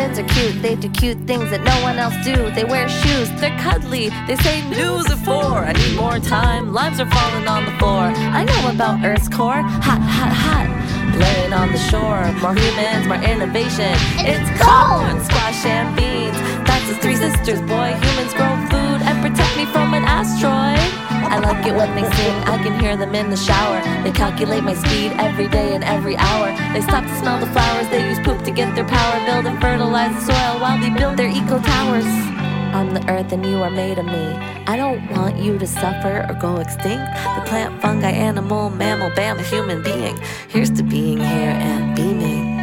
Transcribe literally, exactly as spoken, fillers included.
Humans are cute, they do cute things that no one else do. They wear shoes, they're cuddly, they say news at four. I need more time, lives are falling on the floor. I know about Earth's core, hot, hot, hot. Laying on the shore, more humans, more innovation. It's corn, squash and beans. That's the three sisters, boy. Humans grow food and protect me from an asteroid. I like it when they sing, I can hear them in the shower. They calculate my speed every day and every hour. They stop to smell the flowers, they use poop to get their power. Build and fertilize the soil while they build their eco towers. I'm the earth and you are made of me. I don't want you to suffer or go extinct. The plant, fungi, animal, mammal, bam, a human being. Here's to being here and beaming.